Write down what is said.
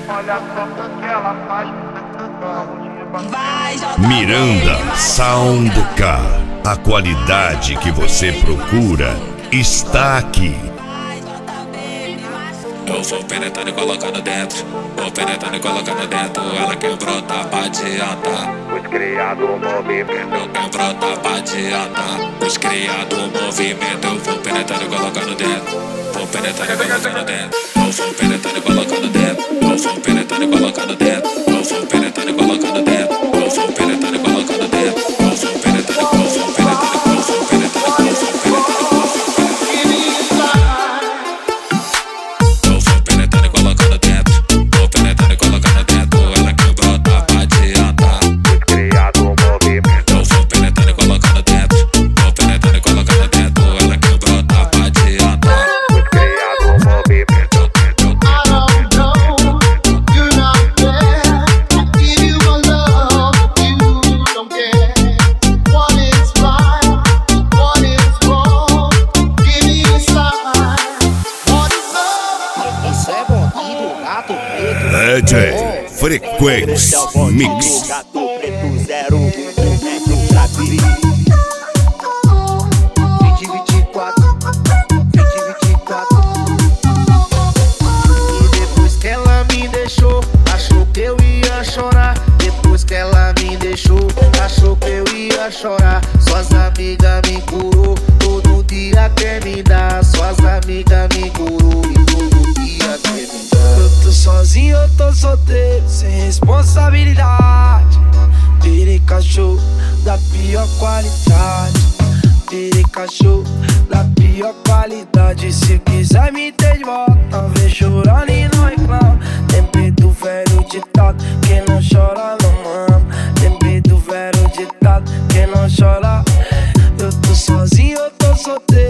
Olha só o que ela faz. Miranda Soundcar. A qualidade que você procura está aqui. Eu vou penetrando e colocando dentro. Vou penetrando e colocando dentro. Ela quer brotar pra adiantar. Os criados movimento. Eu quero brotar pra adiantar. Os criados movimento. Eu vou penetrando e colocando dentro. Vou penetrando e colocando dentro. Eu vou penetrando e colocando dentro. Eu vou penetrando e colocando dentro. Eu vou penetrando e colocando dentro. Eu vou penetrando e colocando dentro. Eu vou penetrando e colocando dentro. DJ Frequência Mix. Gato preto 01 pra Biri. 2024. E depois que ela me deixou, achou que eu ia chorar. Depois que ela me deixou, achou que eu ia chorar. Suas amigas me curou, todo dia quer me dar. Suas amigas me curou e todo dia quer me dar. Eu tô sozinho, eu tô solteiro, sem responsabilidade. Virei cachorro da pior qualidade. Virei cachorro da pior qualidade. Se quiser me ter de volta, vem chorando e não reclama. Lembrei do velho ditado, quem não chora não mama. Lembrei do velho ditado, quem não chora. Eu tô sozinho, eu tô solteiro,